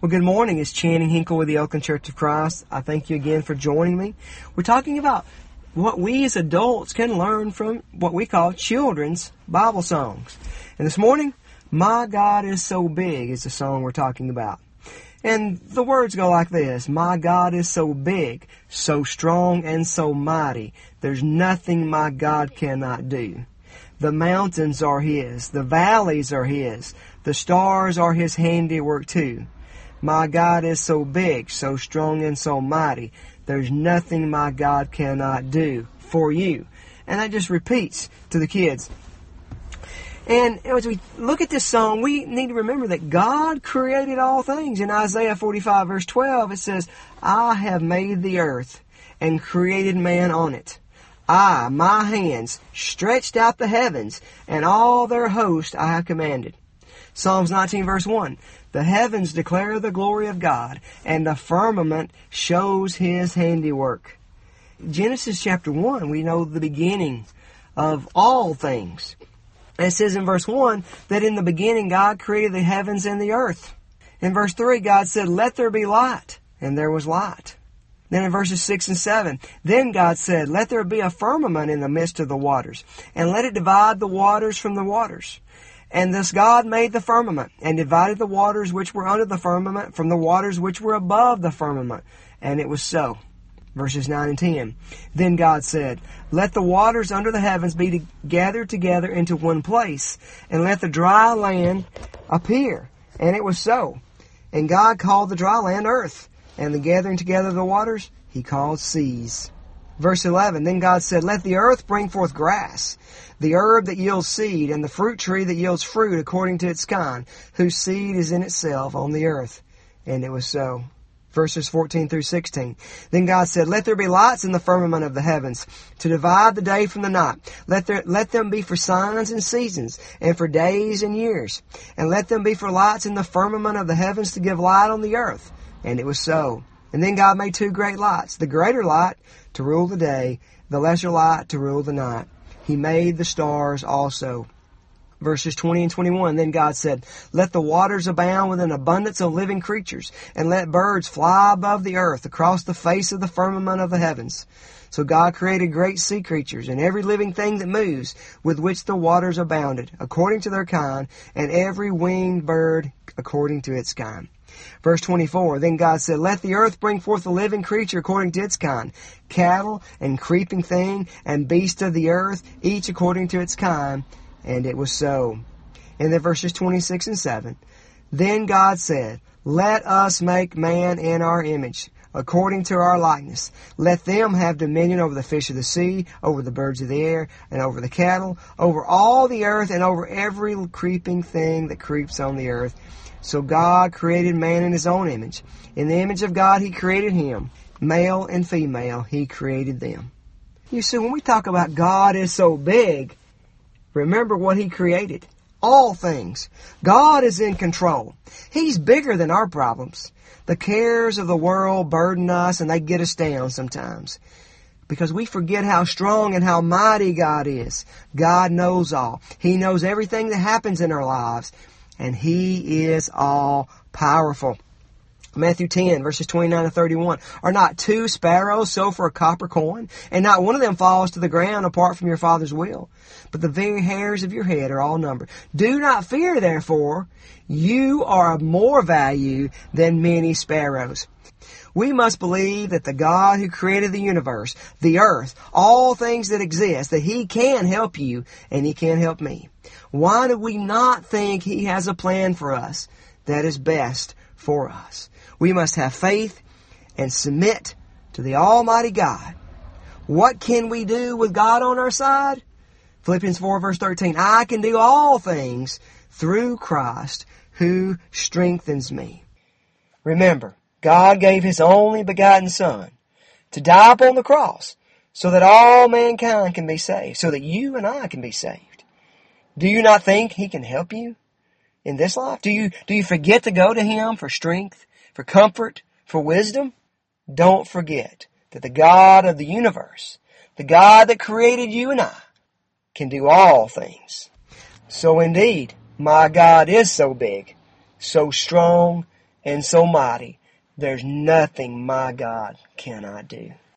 Well, good morning. It's Channing Hinkle with the Oakland Church of Christ. I thank you again for joining me. We're talking about what we as adults can learn from what we call children's Bible songs. And this morning, My God is So Big is the song we're talking about. And the words go like this: My God is so big, so strong, and so mighty. There's nothing my God cannot do. The mountains are His, the valleys are His, the stars are His handiwork too. My God is so big, so strong, and so mighty. There's nothing my God cannot do for you. And that just repeats to the kids. And as we look at this song, we need to remember that God created all things. In Isaiah 45 verse 12, it says, I have made the earth and created man on it. I, my hands, stretched out the heavens, and all their host I have commanded. Psalms 19 verse 1, the heavens declare the glory of God, and the firmament shows His handiwork. Genesis chapter 1, we know the beginning of all things. And it says in verse 1 that in the beginning God created the heavens and the earth. In verse 3, God said, let there be light, and there was light. Then in verses 6 and 7, then God said, let there be a firmament in the midst of the waters, and let it divide the waters from the waters. And thus God made the firmament, and divided the waters which were under the firmament from the waters which were above the firmament. And it was so. Verses 9 and 10. Then God said, let the waters under the heavens be gathered together into one place, and let the dry land appear. And it was so. And God called the dry land earth, and the gathering together of the waters He called seas. Verse 11, then God said, let the earth bring forth grass, the herb that yields seed, and the fruit tree that yields fruit according to its kind, whose seed is in itself on the earth. And it was so. Verses 14 through 16. Then God said, let there be lights in the firmament of the heavens, to divide the day from the night. Let them be for signs and seasons, and for days and years. And let them be for lights in the firmament of the heavens, to give light on the earth. And it was so. And then God made two great lights, the greater light to rule the day, the lesser light to rule the night. He made the stars also. Verses 20 and 21, then God said, let the waters abound with an abundance of living creatures, and let birds fly above the earth across the face of the firmament of the heavens. So God created great sea creatures, and every living thing that moves, with which the waters abounded, according to their kind, and every winged bird according to its kind. Verse 24, then God said, let the earth bring forth a living creature according to its kind, cattle and creeping thing and beast of the earth, each according to its kind. And it was so. And then verses 26 and 7, then God said, let us make man in our image, according to our likeness. Let them have dominion over the fish of the sea, over the birds of the air, and over the cattle, over all the earth, and over every creeping thing that creeps on the earth. So God created man in His own image. In the image of God He created him. Male and female He created them. You see, when we talk about God is so big, remember what He created. All things. God is in control. He's bigger than our problems. The cares of the world burden us, and they get us down sometimes, because we forget how strong and how mighty God is. God knows all. He knows everything that happens in our lives, and He is all powerful. Matthew 10, verses 29 to 31. Are not two sparrows sold for a copper coin, and not one of them falls to the ground apart from your Father's will? But the very hairs of your head are all numbered. Do not fear, therefore. You are of more value than many sparrows. We must believe that the God who created the universe, the earth, all things that exist, that He can help you and He can help me. Why do we not think He has a plan for us that is best for us? We must have faith and submit to the Almighty God. What can we do with God on our side? Philippians 4 verse 13, I can do all things through Christ who strengthens me. Remember, God gave His only begotten Son to die upon the cross so that all mankind can be saved, so that you and I can be saved. Do you not think He can help you in this life? Do you forget to go to Him for strength, for comfort, for wisdom? Don't forget that the God of the universe, the God that created you and I, can do all things. So indeed, my God is so big, so strong, and so mighty, there's nothing my God cannot do.